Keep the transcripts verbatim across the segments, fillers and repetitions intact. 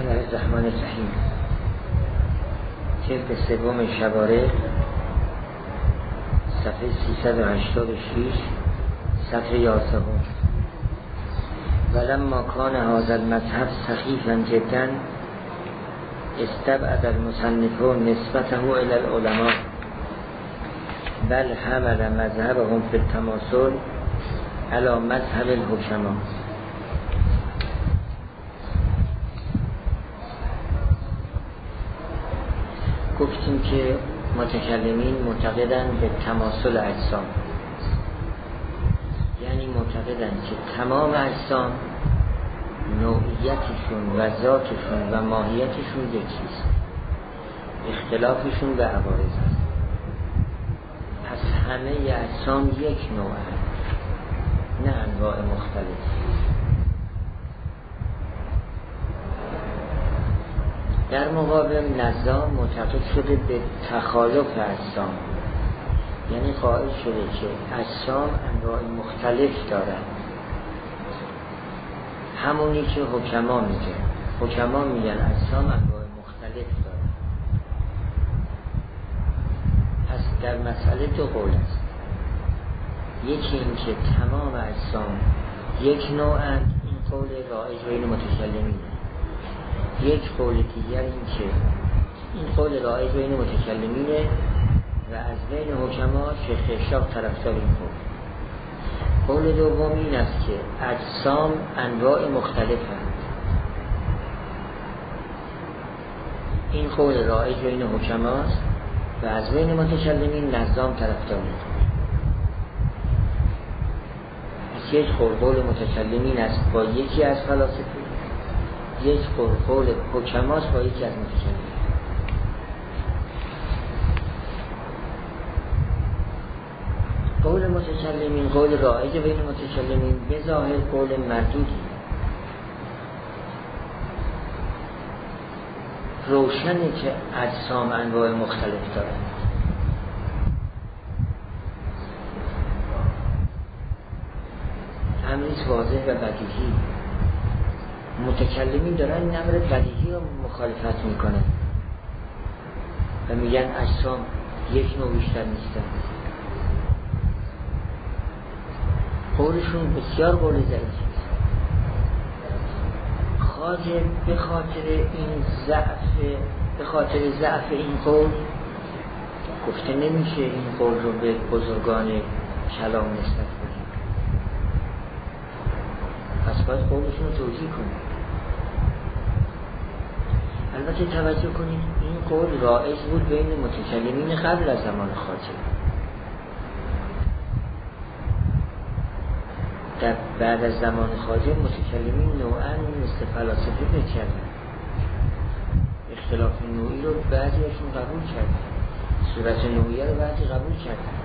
الله الرحمن الرحیم. جلد سوم شباره، صفحه سیصد و هشتاد و شش، صفحه یازده. ولما کان هذا المذهب سخیفا جدا استبعد المصنف نسبته الى العلماء بل حمل مذهبهم في التماثل على مذهب الحکما. گفتیم که متکلمین معتقدند به تماثل اجسام، یعنی معتقدند که تمام اجسام نوعیتشون و ذاتشون و ماهیتشون یکیست، اختلافشون به عوارض است. پس همه اجسام یک نوع هست، نه انواع مختلف. در مقابل نظام معتقد شده به تخالف اجسام، یعنی قائل شده که اجسام انواع مختلف دارند، همونی که حکما میگه. حکما میگن اجسام انواع مختلف دارند. پس در مسئله دو قول است، یکی این که تمام اجسام یک نوعند، این قول رایج بین متکلمین. یک قول دیگر این که این قول رایج بین متکلمینه و از بین حکما شیخ اشراق طرفدار این قول. قول دوم این است که اجسام انواع مختلف هست. این قول رایج بین حکماست و از بین متکلمین نظام طرفدار این قول. پس یک قول قول متکلمین است با یکی از فلاسفه، یک قول قول حکماست با یکی از متکلمین. قول متکلمین، قول رایج بین متکلمین، به ظاهر قول مردودی، روشنه که اجسام انواع مختلف دارند. امریز واضح و بدیهی. متکلمین دارن این امر بدیهی رو مخالفت میکنن و میگن اجسام یک نوع بیشتر نیستن. قولشون بسیار قول ضعیفی. خواجه به خاطر این ضعف به خاطر ضعف این قول گفته نمیشه این قول رو به بزرگان کلام نسبت بدیم، پس باید قولشون رو توجیه کنیم. البته توجه کنید این قول رایج بود بین متکلمین قبل از زمان خواجه. در بعد از زمان خواجه متکلمین نوعاً مثل فلاسفه بکردن، اختلاف نوعی رو بعضیشون قبول کردن، صورت نوعیه رو بعضی قبول کردن.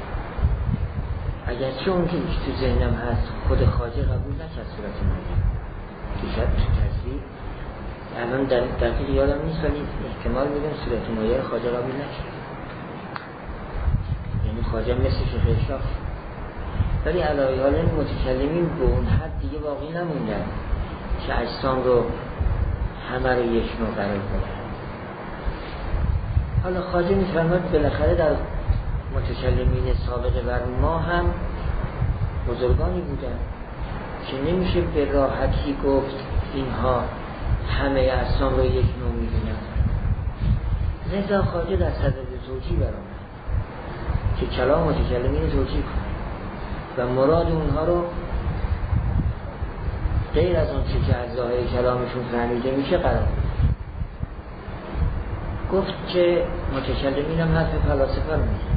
اگرچه اون که تو ذهنم هست خود خواجه قبول نکرد صورت نوعیه، دیشب تو تصویر الان در دقیق یادم نیست، ولی احتمال میدم صورت نوعیه رو خواجه قبول نکرد، یعنی خواجه مثل شیخ اشراق. ولی علاوه حال متکلمین به اون حد دیگه باقی نموندن که اجسام رو همه رو یک نوع قرار بدن. حالا خواجه میفرماد بالاخره در متکلمین سابقه بر ما هم بزرگانی بودن که نمیشه به راحتی گفت اینها همه اجسام رو یک نوع میبینن. لذا خواجه در صدد توجیه برآمد که کلام متکلمین توجیه کنه و مراد اونها رو غیر از اون چیزی که از ظاهر کلامشون فهمیده میشه قرار بده. گفت که متکلمین هم حرف فلاسفه رو میزن.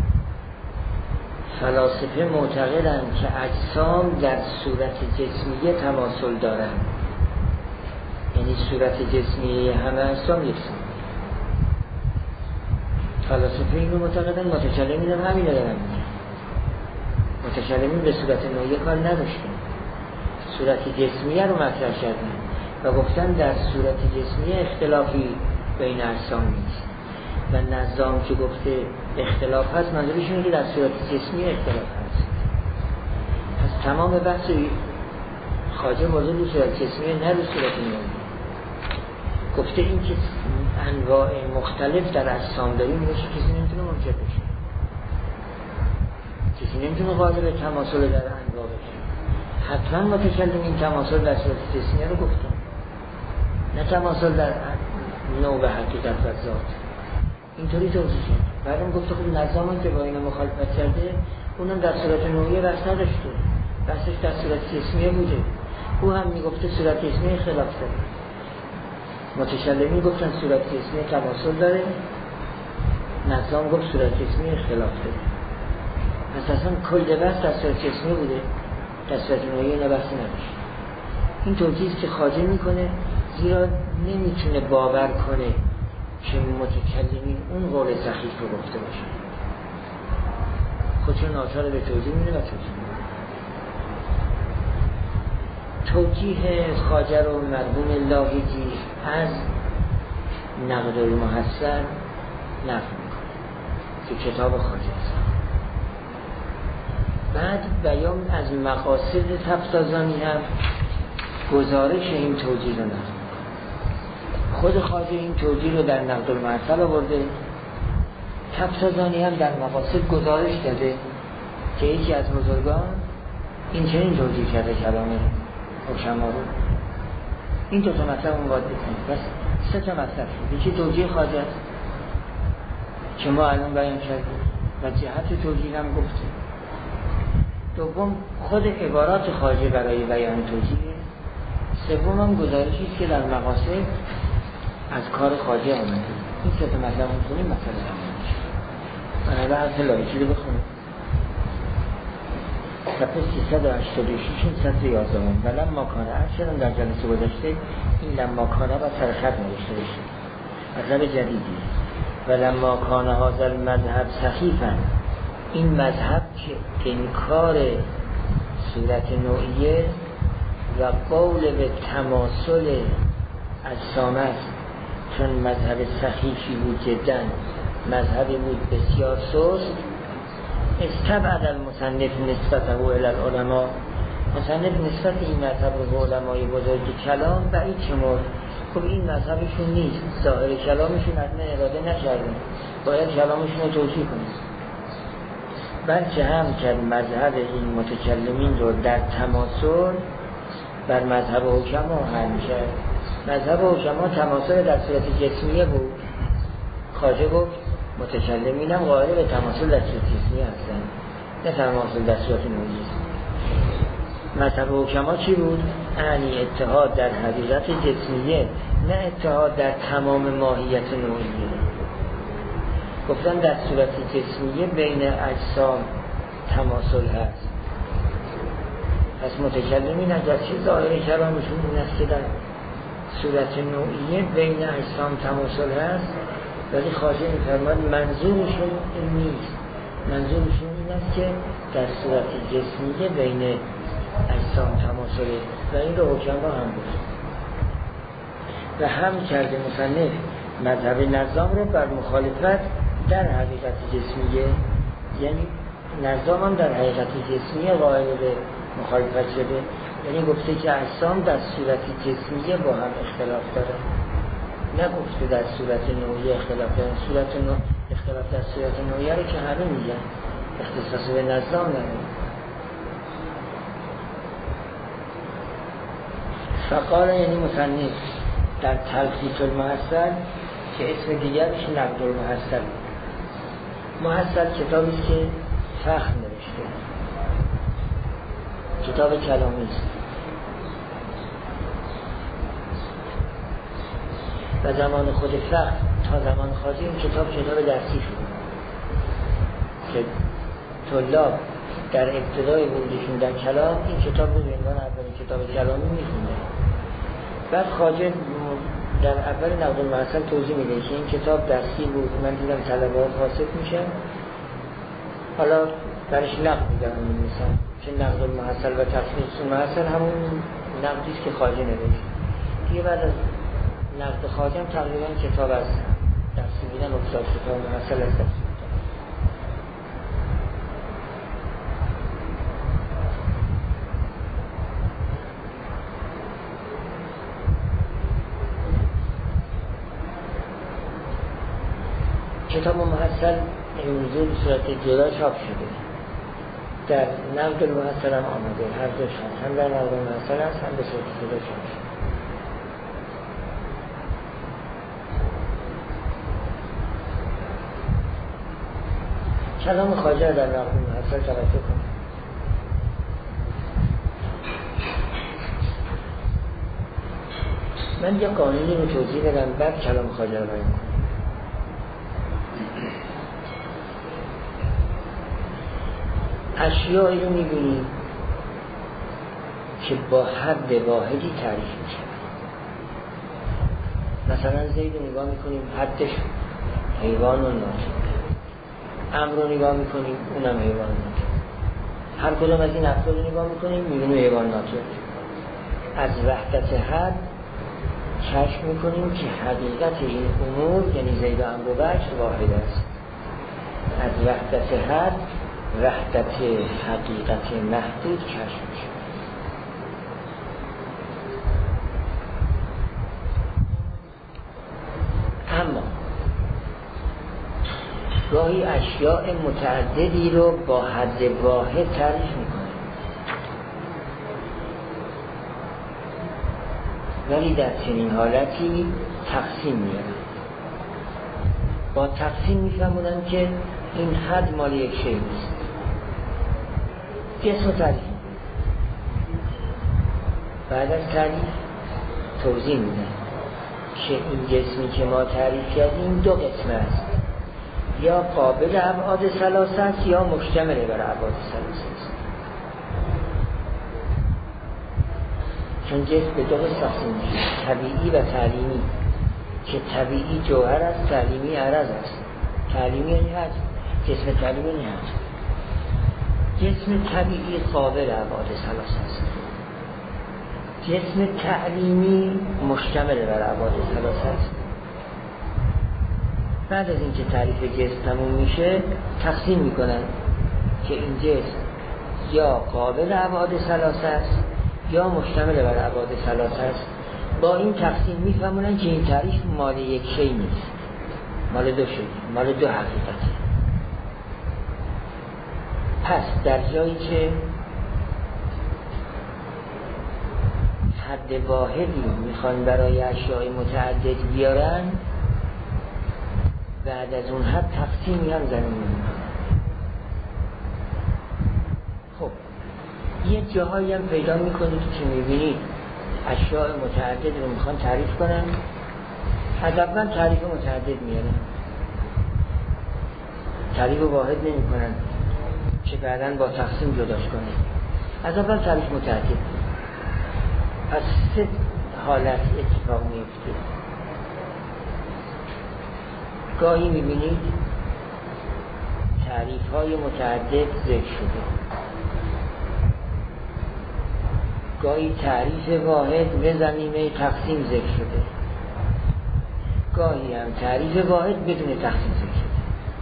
فلاسفه معتقدند که اجسام در صورت جسمیه تماثل دارند، یعنی صورت جسمیه همه اجسام یکسان. فلاسفه این رو معتقدند، متکلمین هم همین رو دارن میگن. متکلمین به صورت نوعیه کار نداشتن، صورت جسمیه رو مطرح کردن و گفتن در صورت جسمیه اختلافی بین اجسام نیست و نظام که گفته اختلاف هست منظورش اینه که در صورت جسمیه اختلاف هست. پس تمام بحث خواجه موضوع رو صورت جسمیه، نه رو صورت نوعیه. گفته این که انواع مختلف در اجسام داریم میشه کسی نمیتونه منکر بشه، کسی نمیتونه قائل به تماثل در انواع بشه. حتما متکلم این تماثل در صورت جسمیه رو گفتن، نه تماثل در نوع و حقیقت و ذات. اینطوری توضیح کرد. بعدم گفته خب نظامی که با این مخالفت کرده اونم در صورت نوعیه بحث نداشته، بحثش در صورت جسمیه بوده. او هم میگفته صورت جسمیه خلاف داره. متکلمین گفتن صورت جسمیه تماثل داره، نظام گفت صورت جسمیه خلاف داره. پس اصلا کل بحث در صورت جسمیه بوده، در صورت نوعیه نبحثی نداشت. این توضیحی که خواجه میکنه، زیرا نمیتونه باور کنه که متکلمین اون قول سخیف رو گفته باشه. خودشون ناچار به توضیح میده و توضیح میده. توجیه خواجه رو مرحوم لاهیجی از نقد المحصل نقل میکنه که کتاب خواجه است. بعد بیان از مقاصد تفسیرانی هم گزارش این توجیه رو نقل میکنه. خود خواجه این توجیه رو در نقد المحصل آورده، تفسیرانی هم در مقاصد گزارش داده که یکی از بزرگان این چنین توجیه کرده کلام حکما رو. این دو تا مطلب اون باید بکنیم. بس سه تا مطلب شد. یکی توجیه خواجه است که ما الان بیان کردیم و جهت توجیه هم گفتیم. دوم خود عبارات خواجه برای بیان توجیه. سوم هم گزارشی است که در مقاصد از کار خواجه آمده. این سه تا مطلب می‌خونیم مثلا همین. من الان لاهیجی رو بخونم. صفحه سیصد و هشتاد و شش صد و یازده و لما کانه ارشدم در جلسه گذاشته این لما کانه و سرخط نوشته بشه مطلب جدیدی. و لما کانه هازل مذهب سخیفا، این مذهب که انکار صورت نوعیه و قول به تماثل اجسام است، چون مذهب سخیفی بود جدا، مذهبی بود بسیار سست، استبعد المصنف نسبته الی العلماء، مصنف نسبت این مذهب رو به علمای بزرگ کلام بعید شمرد. خب این مذهبشون نیست، ظاهر کلامشون حتما اراده نکردن، باید کلامشون رو توجیه کنیم. بلکه هم که مذهب این متکلمین رو در تماثل بر مذهب حکما حمل کرد. مذهب حکما تماثل در صورت جسمیه بود، خواجه گفت متکلمین هم قائل به تماثل در صورت جسمیه هستن، نه تماثل در صورت نوعیه. مذهب حکما چی بود؟ یعنی اتحاد در حقیقت جسمیه، نه اتحاد در تمام ماهیت نوعیه. گفتن در صورت جسمیه بین اجسام تماثل هست. پس متکلمین اگر چه ظاهر کلامشون این است که در صورت نوعیه بین اجسام تماثل هست، ولی خواجه می‌فرماید منظورشون این نیست. منظورشون این است که در صورت جسمیه بین اجسام تماثله و این رو حکما هم بود و هم کرده مصنف مذهب نظام رو بر مخالفت در حقیقت جسمیه، یعنی نظام هم در حقیقت جسمیه قائل به مخالفت شده، یعنی گفته که اجسام در صورت جسمیه با هم اختلاف دارن، نگفته در صورت نوعی اختلاف دارن. صورت نوع اختلاف در صورت نوعی رو که همه میگن، اختصاص به نظام نداره. فقال یعنی مصنف در تلخیص المحصل که اسم دیگرش نقد المحصل. محصل کتابی است که فخر نوشته، کتاب کلامی است و زمان خود فخر تا زمان خواجه این کتاب کتاب درسی شد که طلاب در ابتدای ورودشون در کلام این کتاب رو به عنوان اولین کتاب کلامی میخونده. بعد خواجه در اول نقد المحصل توضیح میده که این کتاب درسی بود، من دیدم طلبات حاصل میشن، حالا برش نقد میدارم می‌نویسن که نقد المحصل و تلخیص المحصل همون نقدی است که خواجه نوشت. دیگه بعد از نقد خواجه هم تقریبا کتاب از درسی بودن افتاد، کتاب محصل از درسی. کتاب محصل امروزه به صورت جدا چاپ شده، در نقد المحصل هم آمده، هر دوش هست، هم در نقد المحصل هست، هم به صورت جدا چاپ شده. کلام خواجه در نقد المحصل توجه کنید. من یه قانونی رو توضیح بدم بعد کلام خواجه رو بیان کنم. اشیایی رو می‌بینیم که با حد واحدی تعریف میشه. مثلا زید رو نگاه میکنیم حدش حیوان و ناطق، امر رو نگاه میکنیم اونم حیوان ناطق، هر کدوم از این افراد رو نگاه میکنیم میبینیم حیوان ناطق. از وحدت حد کشف میکنیم که حقیقت این امور یعنی زید و امر و بشر واحد است. از وحدت حد وحدت حقیقت محدود کشف میشه. اما گاهی اشیاء متعددی رو با حد واحد تعریف میکنه، ولی در چنین حالتی تقسیم میارن. با تقسیم میفهمونن که این حد مال یک شی نیست. جسم تعریف بعد از تعریف توضیح میدن که این جسمی که ما تعریف کردیم دو قسم است، یا قابل ابعاد ثلاثه است یا مشتمل بر ابعاد ثلاثه است. چون جسم به دو قسم تقسیم میشه، طبیعی و تعلیمی، که طبیعی جوهر است، تعلیمی عرض است. تعلیمی یعنی حد، جسم تعلیمی یعنی حد. جسم طبیعی قابل ابعاد ثلاثه است، جسم تعلیمی مشتمل بر ابعاد ثلاثه است. بعد از اینکه تعریف جسم تموم میشه تقسیم میکنن که این جسم یا قابل ابعاد ثلاثه است یا مشتمل بر ابعاد ثلاثه است. با این تقسیم میفهمونن که این تعریف مال یک شی نیست، مال دو شی، مال دو حقیقته. پس در جایی که حد واحدی میخوان برای اشیاء متعدد بیارن، بعد از اون حد تقسیمی هم زمین میکنن. خب یه جاهایی هم پیدا میکنید که میبینید اشیاء متعدد رو میخوان تعریف کنن، از اول تعریف متعدد میارن، تعریف واحد نمی کنن که بعداً با تقسیم جداش کنن. از اول تعریف متعدد. پس سه حالت اتفاق میفته. گاهی میبینید تعریف های متعدد ذکر شده، گاهی تعریف واحد به زمینه تقسیم ذکر شده، گاهی هم تعریف واحد بدون تقسیم ذکر شده.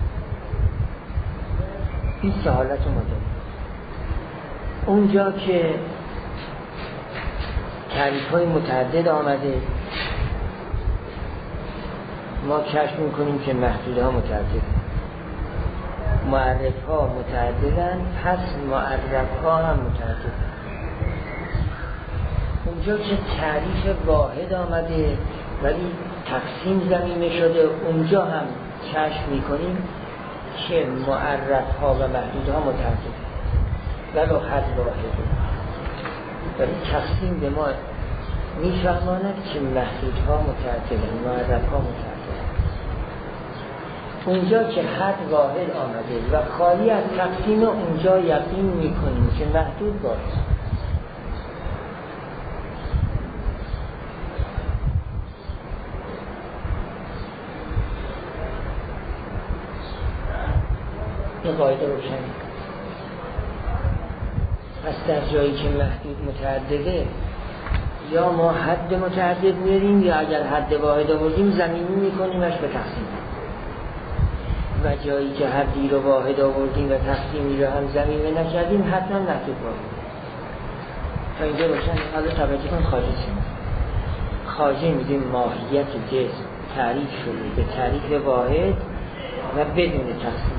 این سه حالت رو ما داریم. اونجا که تعریف های متعدد آمده ما کشف میکنیم که محدوده ها متعدد، معرف ها متعددن، پس معرف ها هم متعدد. اونجا که تعریف واحد آمده ولی تقسیم زمینه شده، اونجا هم کشف میکنیم که معرف ها و محدود ها متعدد ولو حد واحده، ولی تقسیم به ما میفهماند که محدود ها متعدد، معرف ها متعدد. اونجا که حد واحد آمده و خالی از تقسیم، اونجا یقین میکنیم که محدود باشه. این قاعده روشنه. پس در جایی که محدود متعدده یا ما حد متعدد میاریم یا اگر حد واحد آوردیم زمینی میکنیمش به تقسیم، و جایی که حدی رو واحد آوردیم و تقسیمی رو هم زمینه نکردیم حتما محدود باشه. تا اینجا روشن. حالا توجه کن خارجی شما خارجی میگیم ماهیت جسم تعریف شده به تعریف واحد و بدون تقسیم.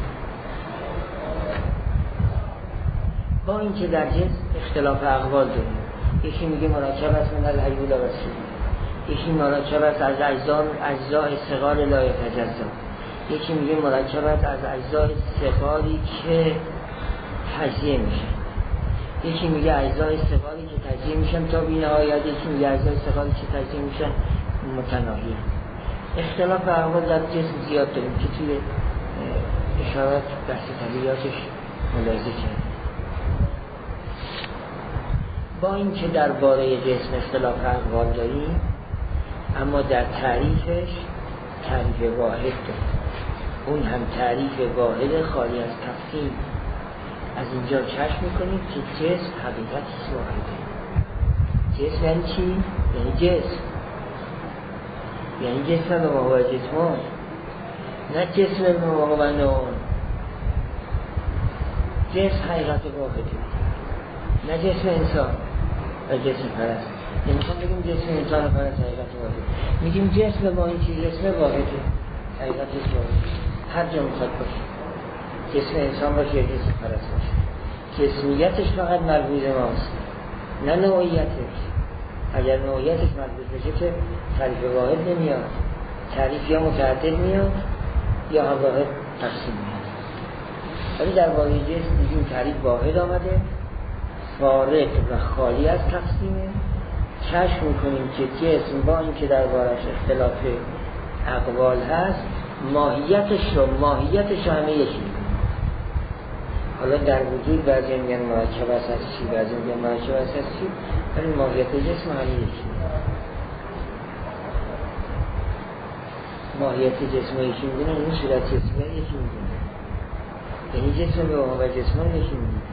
با اینکه در جنس اختلاف اقوال داریم، یکی میگه مرکب است من الحیول و رسول، یکی مرکب است از اجزاء اجزاء صغار لا یتجزا، یکی میگه مرکب است از اجزاء صغاری که تجزیه میشه، یکی میگه اجزاء صغاری که تجزیه میشن تا بی‌نهایت، یکی میگه اجزاء صغاری که تجزیه میشن متناهی. اختلاف اقوال در جسم زیاد داریم که توی اشارات بحث طبیعیاتش ملاحظه کردیم. با اینکه درباره جسم اختلاف اقوال داریم، اما در تعریفش تعریف واحد داریم، اون هم تعریف واحد خالی از تفصیل. از اینجا کشف میکنیم که جسم حقیقتش واحده. جسم یعنی چی؟ یعنی جسم، یعنی جسم به موقع جسمان، نه جسم به موقع نون. جسم حقیقت واحده، نه جسم انسان و جسم پرست. نمیخوام بگیم جسم انسان پرست حقیقت واحده، میگیم جسم با این چیز جسم واحده، حقیقتش واحده. هر جا میخواد باشه، جسم انسان باشه یا جسم پرست باشه، جسمیتش فقط ملحوظ ماست، نه نوعیتش. اگر نوعیتش ملحوظ بشه که تعریف واحد نمیاد، تعریف یا متعدد میاد یا هم واحد تقسیم میاد. ولی در واقع جسم دیگه تعریف واحد آمده، فارغ و خالی از تقسیمه. کشف میکنیم که جسم با این که در بارش اختلاف اقوال هست، ماهیتش رو ماهیتش همه یکی. حالا در وجود بعضی میگن مرکب است از چی، بعضی میگن مرکب است از چی، ولی ماهیت جسم همه یکی. ماهیت جسم یکی میدونه، این صورت جسم یکی میدونه، یعنی جسم به موقع جسمان یکی میدونه.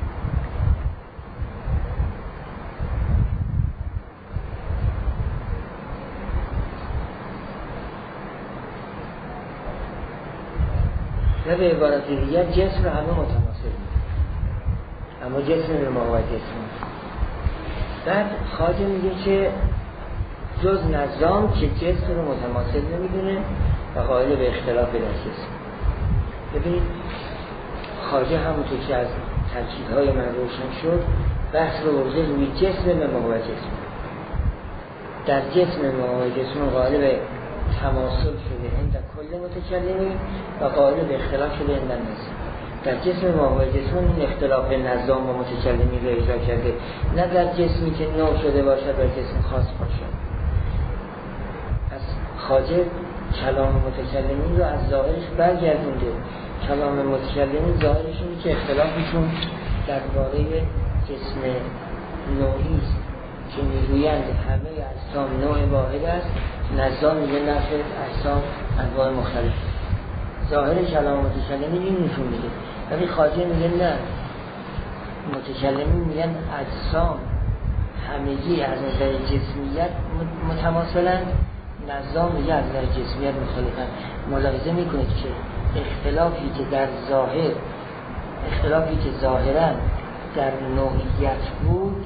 و به عبارت دیگر جسم همه متماثل میده، اما جسم به موقع جسم. بعد خواجه میگه که جز نظام که جسم رو متماثل نمیدونه و قائل به اختلاف در جسم. ببینید خواجه همونطور که از ترکیب‌های من روشن شد، بحث رو برده روی جسم به موقع جسم. در جسم به موقع جسم قائل به تماثل شده عند کل متکلمی و قائل به اختلاف شده عند الناس. در جسم موقع جسم این اختلاف نظام و متکلمی رو اجرا کرده، نه در جسمی که نوع شده باشد و جسم خاص باشد. از خواجه کلام متکلمی رو از ظاهرش برگردونده. کلام متکلمی ظاهرش اینه که اختلافشون درباره جسم نوعی است که میگویند همه اجسام نوع واحد است، نظام میگه نفس اجسام انواع مختلف. ظاهر کلام متکلمی این نشون میده، ولی خواجه میگه نه، متکلمی میگن اجسام همگی از نظر جسمیت متماثلند، نظام میگه از نظر جسمیت مختلفند. ملاحظه میکنید که اختلافی که در ظاهر اختلافی که ظاهرا در نوعیت بود،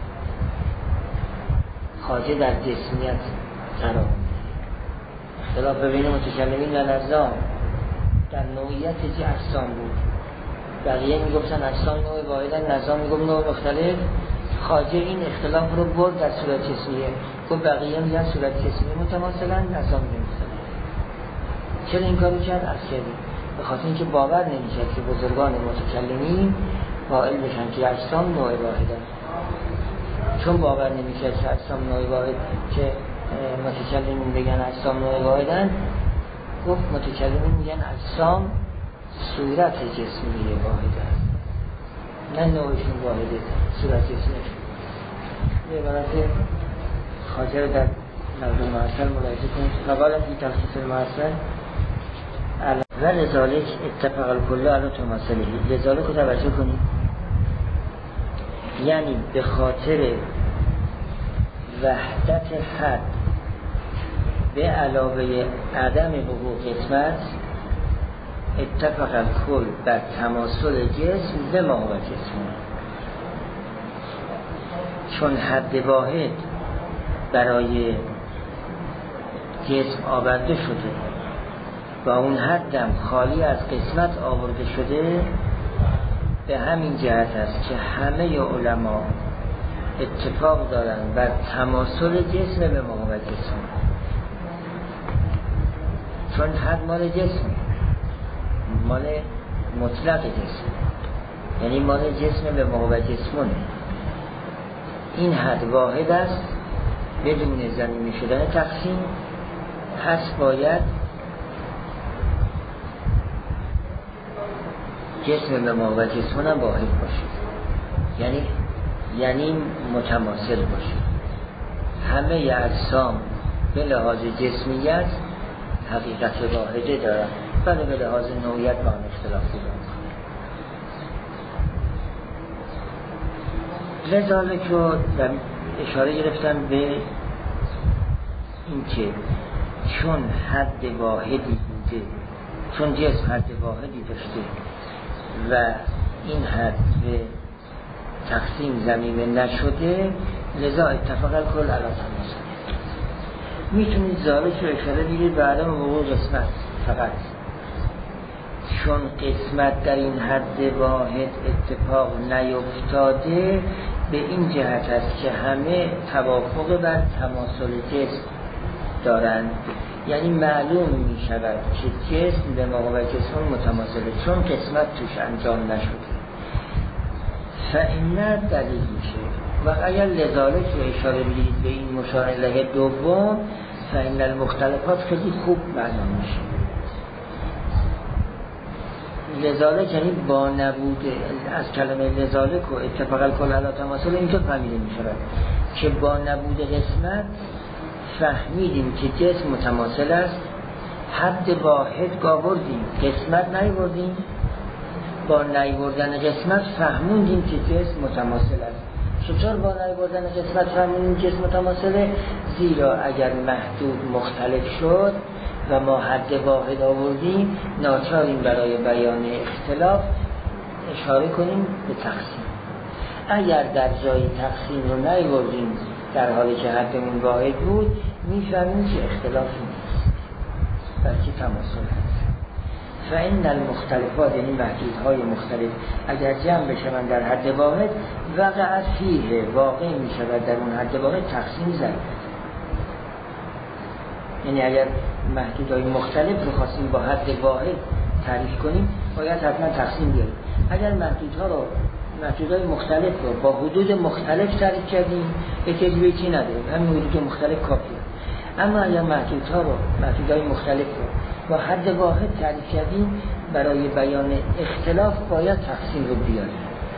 خواجه در جسمیت قرار اختلاف بین متکلمین و نظام در نوعیت چه اجسام بود. بقیه میگفتن اجسام نوع واحدن، نظام میگفت نوع مختلف. خواجه این اختلاف رو برد در صورت جسمیه، گفت بقیه میگن صورت جسمیه متماثلن، نظام میگن مختلف. چرا این کارو کرد؟ از کردیم به خاطر اینکه باور نمیشه که بزرگان متکلمین قائل بشن که اجسام نوع واحدن. چون باور نمیشه که اجسام نوع واحد که متکلمین بگن اجسام نوع واحدن، گفت متکلمین میگن اجسام صورت جسمی واحد است، نه نوعشون واحده، صورت جسمیشون. یه عبارت خواجه رو در نظر معاصر ملاحظه کنید. فقالت این تخصیص المعاصر و لذالک اتفق الکل علی تماثله. لذالک رو توجه کنید، یعنی به خاطر وحدت حد به علاوه عدم وقوع قسمت، اتفق الکل بر تماثل جسم به موقع جسم. چون حد واحد برای جسم آورده شده با اون حدم خالی از قسمت آورده شده، به همین جهت است که همه علما اتفاق دارن بر تماثل جسم به مقابل جسم، چون حد مال جسم، مال مطلق جسم، یعنی مال جسم به مقابل جسمونه. این حد واحد است بدون ضمیمی شدن تقسیم، پس باید جسم به مقابل جسمون هم واحد باشه، یعنی یعنی متماثل باشه. همه اجسام به لحاظ جسمیت حقیقت واحده دارن، ولی به لحاظ نوعیت با هم اختلاف دارن. لذالک رو اشاره گرفتن به این که چون حد واحدی بوده، چون جسم حد واحدی داشته و این حد به تقسیم ضمیمه نشده، لذا اتفاق الکل علی تماثل. میتونید ذالک رو اشاره بگید به عدم وقوع قسمت فقط، چون قسمت در این حد واحد اتفاق نیفتاده، به این جهت است که همه توافق بر تماثل جسم دارند، یعنی معلوم می شود که جسم به مقابل جسم متماثله، چون قسمت توش انجام نشده. فإن دلیل میشه و اگر لذالک رو اشاره بدید به این مشار الیه دوم، فإن المختلفات خیلی خوب معلوم میشه. لذالک یعنی با نبود، از کلمه لذالک و اتفاق الکل علی تماثل اینجا فهمیده می شود که با نبود قسمت فهمیدیم که جسم متماثل است. حد واحد آوردیم، قسمت نیاوردیم، با نیاوردن قسمت فهموندیم که جسم متماثل است. چطور با نیاوردن قسمت فهموندیم جسم متماثله؟ زیرا اگر محدود مختلف شد و ما حد واحد آوردیم، ناچاریم برای بیان اختلاف اشاره کنیم به تقسیم. اگر در جای تقسیم رو نیاوردیم در حالی که حدمون واحد بود، میفهمیم که اختلافی نیست بلکه تماثل هست. فإن المختلفات یعنی محدودهای مختلف اگر جمع بشوند در حد واحد، وقع فیه واقع میشود در اون حد واحد تقسیم زد. یعنی اگر محدودهای مختلف رو خواستیم با حد واحد تعریف کنیم، باید حتما تقسیم بیاریم. اگر محدودها رو محدودهای مختلف رو با حدود مختلف تعریف کردیم، احتیاجی چی نداریم، همین حدود مختلف کافیه. اما اگر محدودها رو محدودهای مختلف رو با حد واحد تعریف کردیم، برای بیان اختلاف باید تقسیم رو بیاریم.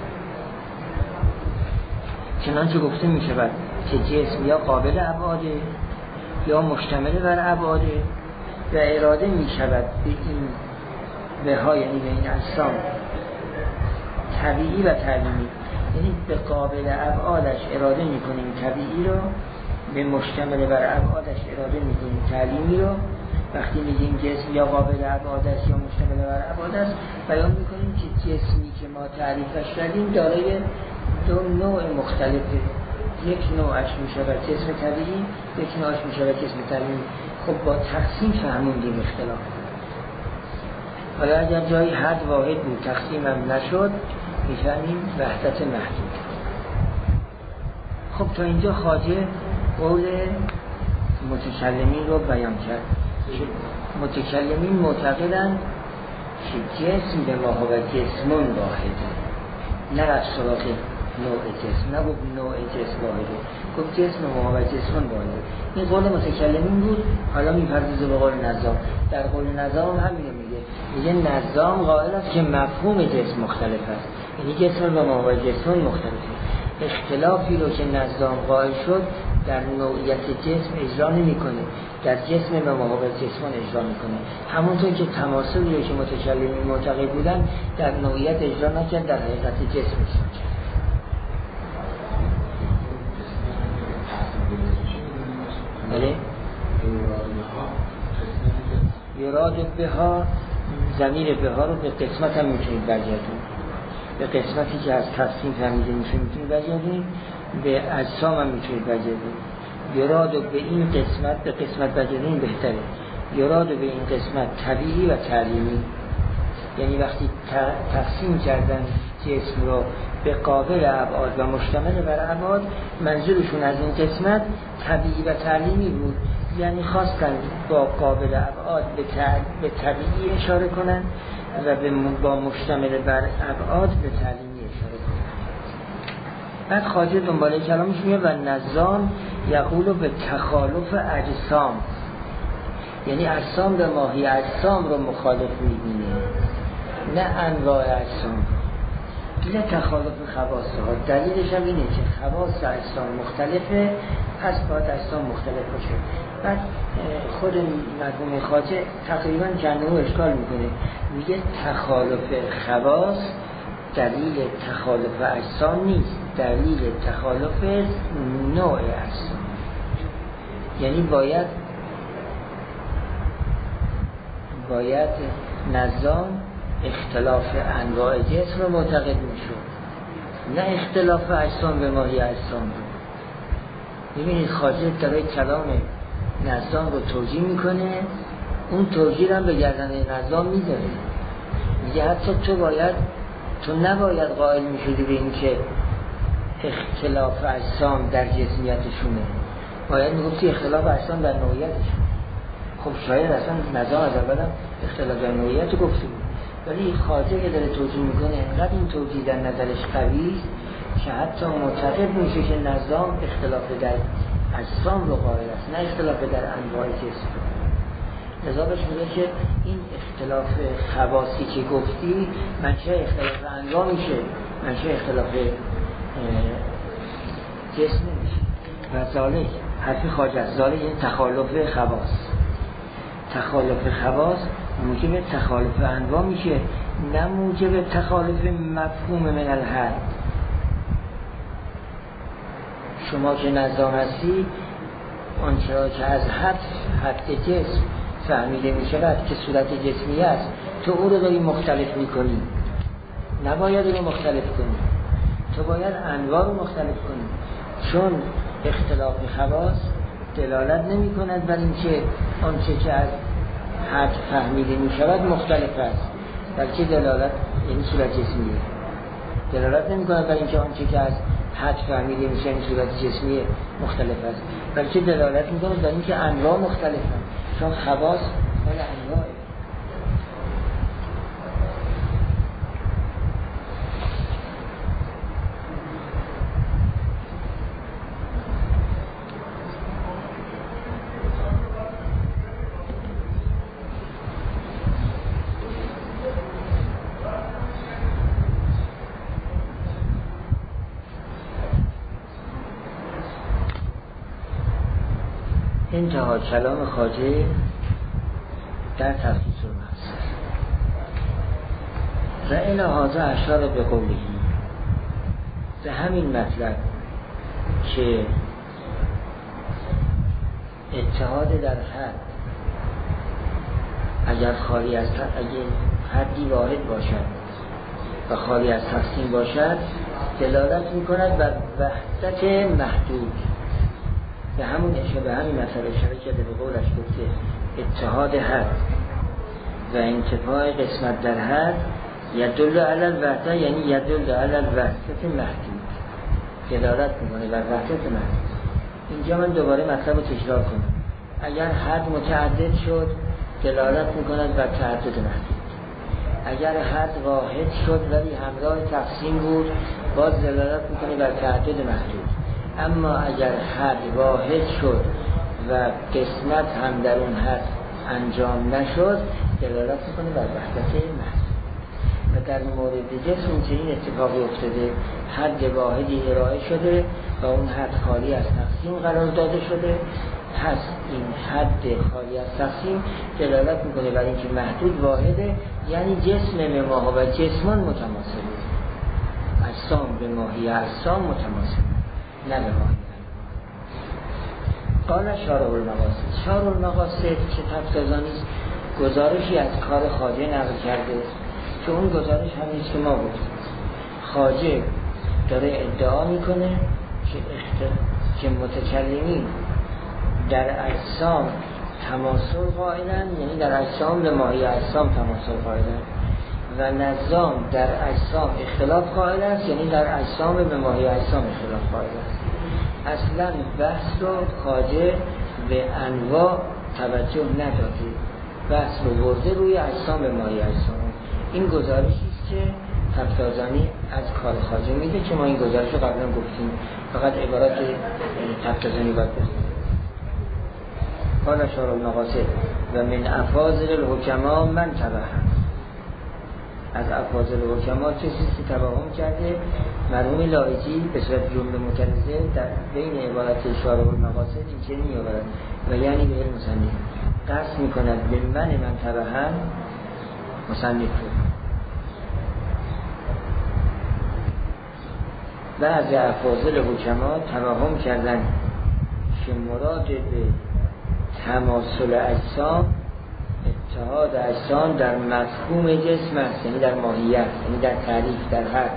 چنانچه گفته می شود که جسم یا قابل ابعاده یا مشتمل بر ابعاده و اراده می شود به این بها، یعنی به این اجسام طبیعی و تعلیمی، یعنی به قابل ابعادش اراده می کنیم طبیعی رو، به مشتمل بر ابعادش اراده می کنیم تعلیمی رو. وقتی میگیم جسم یا قابل ابعاد است یا مشتمل بر ابعاد است، بیان می کنیم که جسمی که ما تعریفش کردیم دارای دو نوع مختلفه. یک نوعش می شود جسم طبیعی، یک نوعش می شود جسم تعلیمی. خب با تقسیم فهموندیم اختلاف. حالا اگر جایی حد واحد بود تقسیم هم نشد، میفهمیم وحدت محدود. خب تا اینجا خواجه قول متکلمین رو بیان کرد. متکلمین معتقدند که جسم به ماهو جسمون واحده، نه از سراغ نوع جسم، نه گفت نوع جسم واحده، گفت جسم به ماهو جسمون واحده. این قول متکلمین بود. حالا میپردازه به قول نظام. در قول نظام همینو میگه، میگه نظام قائل است که مفهوم جسم مختلف است، یعنی جسم به ماهو جسمون مختلفه. اختلافی رو که نظام قائل شد در نوعیت جسم اجرا نمی کنه، در جسم به مقابل جسمان اجرا می کنه. همونطور که تماثلی رو که متکلمین معتقد بودن در نوعیت اجرا نکرد، در حقیقت جسم اجرا کرد. بله؟ یراد بها، ضمیر بها رو به قسمت هم میتونید برگردونید، به قسمتی که از تقسیم فهمیده میشه میتونید برگردونید، به اجسام هم میتونید برگردونید. یراد به این قسمت، به قسمت برگردونید بهتره. یراد به این قسمت طبیعی و تعلیمی، یعنی وقتی تقسیم کردن جسم رو به قابل ابعاد و مشتمل بر ابعاد، منظورشون از این قسمت طبیعی و تعلیمی بود، یعنی خواستن با قابل ابعاد به طبیعی اشاره کنن و با مشتمل بر ابعاد به تعلیمی اشاره کنن. بعد خواجه دنباله کلامش میگه و نظام یقول به تخالف اجسام، یعنی اجسام به ماهی اجسام رو مخالف میبینه، نه انواع اجسام. نه تخالف خواص ها، دلیلش هم اینه که خواص اجسام مختلفه، پس باید اجسام مختلف باشه. بعد خود مرحوم خواجه تقریبا کنه و اشکال میکنه، میگه تخالف خواص دلیل تخالف اجسام نیست، دلیل تخالف نوع اجسام. یعنی باید باید نظام اختلاف انواع جسم رو معتقد میشود، نه اختلاف اجسام به ماهی اجسام رو. ببینید خواجه داره کلام نظام رو توجیه میکنه، اون توجیه هم به گردن نظام میذاره، میگه حتی تو باید تو نباید قائل میشدی به این که اختلاف اجسام در جسمیتشونه، باید میگفتی اختلاف اجسام در نوعیتشون. خب شاید اصلا نظام از اول اختلاف در نوعیت گفته بود، ولی خواجه که داره توجیه میکنه اینقدر این توجیه در نظرش قوی است که حتی معتقد میشه که نظام اختلاف در اجسام رو قائل است، نه اختلاف در انواع جسم. لذا بهش میگه که این اختلاف خواصی که گفتی منشه اختلاف انواع میشه، منشه اختلاف جسم میشه. و ذالک حرف خواجه است، ذالک این تخالف خواص، تخالف خواص موجب تخالف انواع میشه، نه موجب تخالف مفهوم من الحد. شما که نظام هستی، آنچه که از حد حد جسم فهمیده میشود که صورت جسمی است، تو او رو داری مختلف میکنی، نباید او رو مختلف کنی، تو باید انواع رو مختلف کنی، چون اختلاف خواص دلالت نمی کند بر این که آنچه که از حد فهمیده می شود مختلف است، بلکه دلالت، یعنی صورت جسمیه، دلالت نمی کند بر این که آنچه که از حد فهمیده می شود صورت جسمیه مختلف است، بلکه دلالت می کند بر این که انواع مختلف است، چون خواص مال انواعه. انتها کلام خواجه در تلخیص المحصول و الی هذا اشار به قوله، به همین مطلب که اتحاد در حد اگر خالی از اگر حدی واحد باشد و خالی از تقسیم باشد دلالت می‌کند بر وحدت محدود. به همون اشاره به همین مسئله اشاره کرده، به قولش گفته اتحاد حد و انتفاع قسمت در حد یدل علی الوحده، یعنی یدل علی الوحدت محدود، دلالت میکنه بر وحدت محدود. اینجا من دوباره مطلب رو تکرار کنم، اگر حد متعدد شد دلالت میکند بر تعدد محدود، اگر حد واحد شد ولی همراه تقسیم بود باز دلالت میکنه بر تعدد محدود. اما اگر حد واحد شد و قسمت هم در اون حد انجام نشد دلالت میکنه بر وحدت محدود. و در مورد جسم چنین اتفاقی افتاده، حد واحدی ارائه شده و اون حد خالی از تقسیم قرار داده شده، پس این حد خالی از تقسیم دلالت میکنه بر اینکه محدود واحده، یعنی جسم به ماها و جسمان متماثله، اجسام به ماهی اجسام متماثله، نه به ماهی. قال شارع المقاصد، شارع المقاصد کتاب سازانی است، گزارشی از کار خواجه نقل کرده که اون گزارش همینیست که ما گفتیم. خواجه داره ادعا میکنه که اخت... که متکلمین در اجسام تماثل قائلن، یعنی در اجسام به ماهی اجسام تماثل قائلن، و نظام در اجسام اختلاف قائل است، یعنی در اجسام به ماهی اجسام اختلاف قائل است. اصلا بحث رو خواجه به انواع توجه نداده، بحث رو برده روی اجسام به ماهی اجسام. این گزارشی است که تفتازانی از کار خواجه میده که ما این گزارش رو قبلا گفتیم، فقط عبارات تفتازانی باید بخونیم. قال شارح المقاصد و من افاضل الحکما من تبهم، از افاضل الحکما کسی که توهم کرده مرحوم لائجی به صورت جمله متنزل در بین عبارت شارح المقاصد این چنین عبارت و یعنی به مصنف قصد میکند به من من تبهم مصنف رو. بعض افاضل حکما توهم کردن که مراد به تماثل اجسام اتحاد اجسام در مفهوم جسم است، یعنی در ماهیت، یعنی در تعریف، در حد.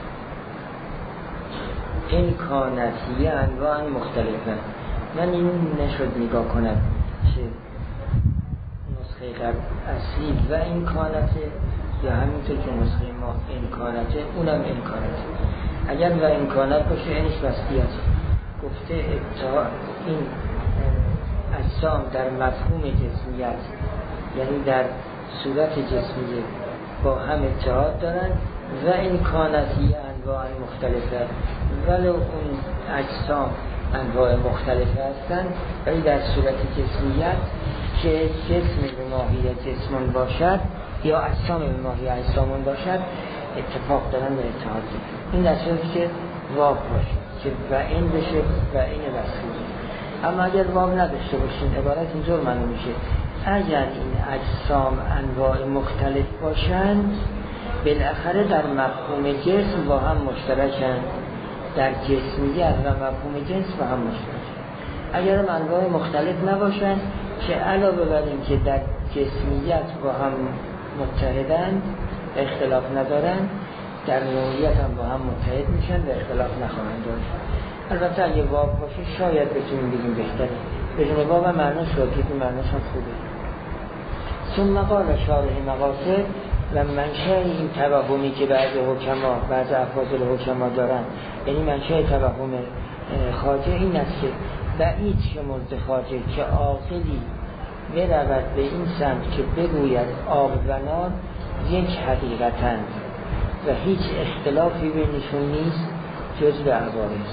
این کانتیه انواع مختلفه. من این نشد نگاه کنم که نسخه قبل اصیل و این کانته یا همینطور که نسخه ما این کانته اونم این کانته. اگر و این کانت باشه اینش وصفی است. گفته اتحاد این اجسام در مفهوم جسمیت، یعنی در صورت جسمیه با هم اتحاد دارن و این کانتی انواع مختلفه، ولی اون اجسام انواع مختلفه هستن، ولی در صورت جسمیت که جسم به ماهی جسمون باشد یا اجسام به ماهی اجسامون باشد اتفاق دارن و اتحاد دارن. این در صورتی که واو باشه که و این بشه و این وصفی. اما اگر واو نداشته باشین عبارت اینجور معلوم میشه اگر این اجسام انواع مختلف باشند بالاخره در مفهوم جسم با هم مشترکن، در جسمیت و مفهوم جنس با هم مشترکن. اگر هم انواع مختلف نباشند که علاوه بر این که در جسمیت با هم متحدن و اختلاف ندارن، در نوعیت هم با هم متحد میشن و اختلاف نخواهند داشت. البته اگه واو باشه شاید بتونیم بگیم بهتره، بدون واو معنی شد که معنیش هم خوبه. ثم قال شارح مقاصد و منشأ این توهمی که بعض حکما بعض افاضل حکما دارن، یعنی منشأ توهم خواجه این است که بعید شمرده خواجه که عاقلی برود به این سمت که بگوید آب و نار یک حقیقتند و هیچ اختلافی بینشون نیست جز به عوارض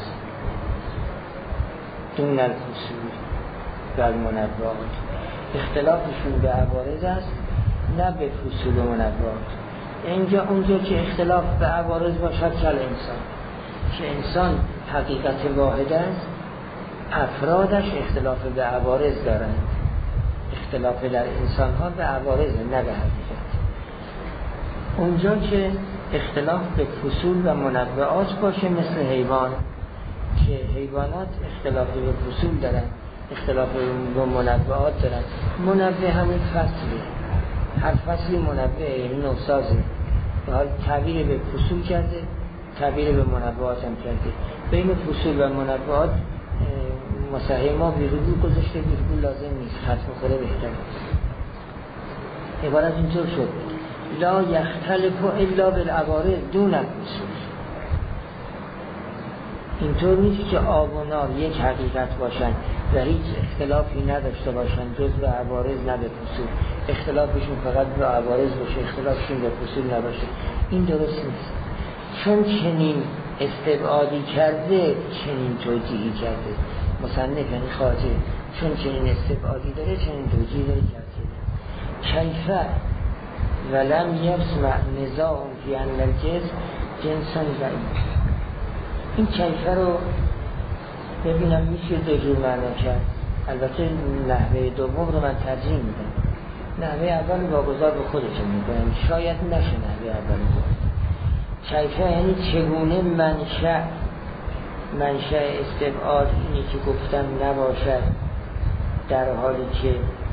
دون الفصول و المنوعات. اختلافشون به عوارض است نه به فصول و منوعات. اینجا اونجا که اختلاف به عوارض باشد کل انسان، که انسان حقیقت واحد است، افرادش اختلاف به عوارض دارند. اختلاف در انسان ها به عوارض نه به حقیقت. اونجا که اختلاف به فصول و منوعات باشه مثل حیوان، که حیوانات اختلاف به فصول دارن، اختلاف به منوعات دارن. منوع همون فصله، هر فصلی منوعه، یعنی نوسازه. به حال تعبیر به فصول کرده، تعبیر به منوعات هم کرده. بین فصول و منوعات مصحح ما ویرگول گذاشته، ویرگول لازم نیست، خط بخوره بهتر. عبارت اینطور شد لا یختلف الا بالعوارض دون الفصول. اینطور نیست که آب و نار یک حقیقت باشن و هیچ اختلافی نداشته باشن جز به عوارض نه به فصول. اختلافشون فقط به عوارض باشه، اختلافشون به فصول نباشه. این درست نیست. چون چنین استبعادی کرده چنین توجیهی کرده مصنف یعنی خواجه، چون چنین استبعادی داره چنین توجیهی داره کرده. کیفه ولم یسمع نزاع فی ان الجنس جنسا ضعیف. این کیفه رو ببینم میشه دو جور معنا کرد. البته نحوه دوم رو من ترجیح میدم. نحوه اول واگذار به خودتون میکنم، شاید نشه نحوه اول رو. کیفه یعنی چگونه منشأ منشأ استبعاد اینی که گفتم نباشد در حالی که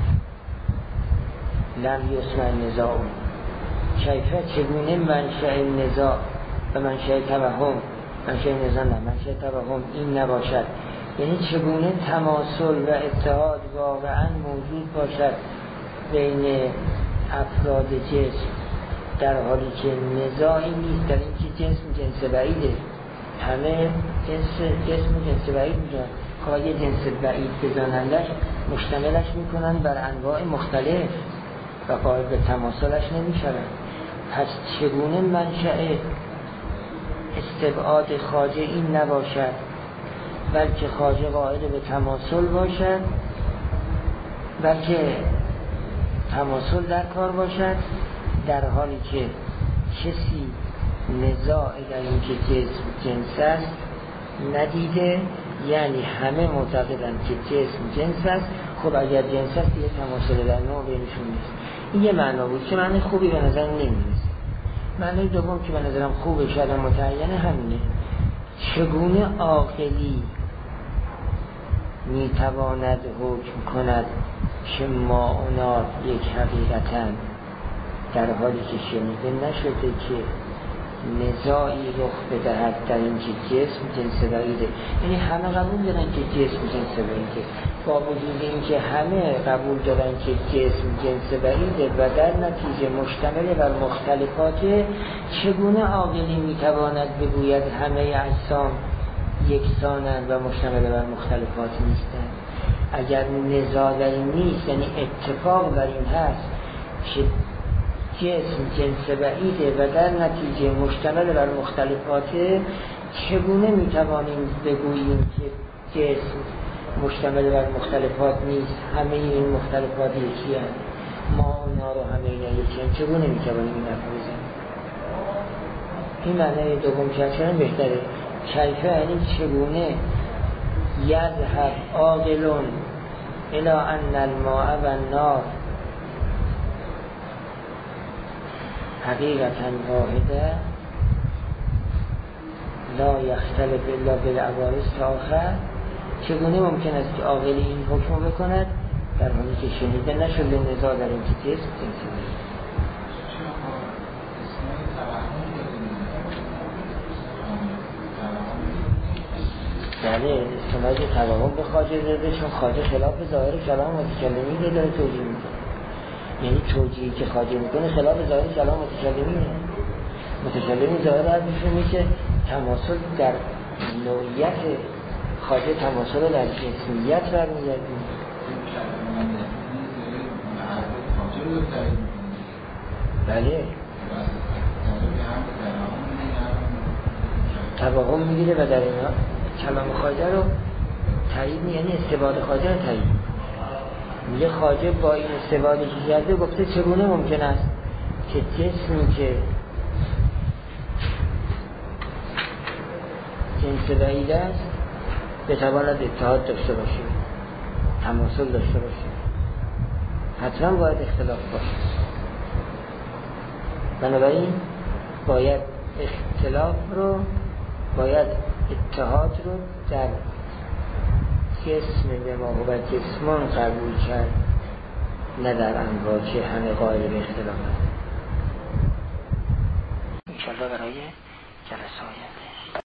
لم یسمع نزاع. کیفه چگونه منشأ نزاع و منشأ توهم، منشأ نزاع نه منشأ توهم این نباشد یعنی چگونه تماسل و اتحاد واقعا موجود باشد بین افراد جسم در حالی که نزاعی نیست در این که جسم جنس بعیده، همه جنس جسم جنس بعید میگن، که یه جنس بعید بزنندش مشتملش میکنن بر انواع مختلف و قائل به تماسلش نمیشن. پس چگونه منشأ استبعاد خواجه این نباشد بلکه خواجه قائل به تماسل باشد، بلکه تماسل در کار باشد در حالی که کسی نزاع در این که جسم جنس است ندیده، یعنی همه معتقدن که جسم جنس است. خب اگر جنس است یه تماسل در نوع بینشون نیست. این یه معنا بود که معنی خوبی به نظر نمیرسه. معنی دوم که به نظرم خوبه شاید متعینه همینه: چگونه عاقلی میتواند حکم کند که ما اونا یک حقیقتن در حالی که شنیده نشده که نزاعی رخ بدهد در این که جسم جنس بعیده. یعنی همه قبول دارن که جسم جنس بعیده، با وجود این که همه قبول دارن که جسم جنس بعیده و در نتیجه مشتمل بر مختلفاته، چگونه عاقلی میتواند بگوید همه اجسام یکسانند و مشتمل بر مختلفات نیستند؟ اگر نزاع در این نیست، یعنی اتفاق در این هست که جسم جنس بعیده و در نتیجه مشتمل بر مختلفاته، چگونه میتوانیم بگوییم که جسم مشتمل بر مختلفات نیست، همه این مختلفات یکی هست، ما اونا رو همه اینا یکی هست؟ چگونه میتوانیم این حرف بزنیم؟ این معنی دوم که چون بهتره. کیفه یعنی چگونه یذهب عاقلون الی ان الماء و النار حقیقتا واحده لا یختلف الا بالعوارض تا آخر. چگونه ممکن است که عاقلی این حکم بکند در حالی که شنیده نشده نزاع در این که جسم جنسی؟ بله، استناد توهم به خواجه داده، چون خواجه خلاف ظاهر کلام متکلمی داره توجیه میکنه. یعنی توجیهی که خواجه میکنه خلاف ظاهر کلام متکلمیه. متکلمی ظاهر حرفشون میشه تماسل در نوعیت، خواجه تماسل در جسمیت برمیگردیم. بله، توهم میگیره و در اینا کلام خواجه رو تایید، یعنی استبعاد خواجه رو تایید میگه. خواجه با این استبعادی که کرده گفته چگونه ممکن است که جسمی که جنس بعید است بتواند اتحاد داشته باشه، تماسل داشته باشه؟ حتما باید اختلاف باشه. بنابراین باید اختلاف رو، باید اتحاد رو در جسم به ما و جسمان قبول کرد، نه در انواع که همه قائل به اختلاف هست. انشاءالله برای جلسه آینده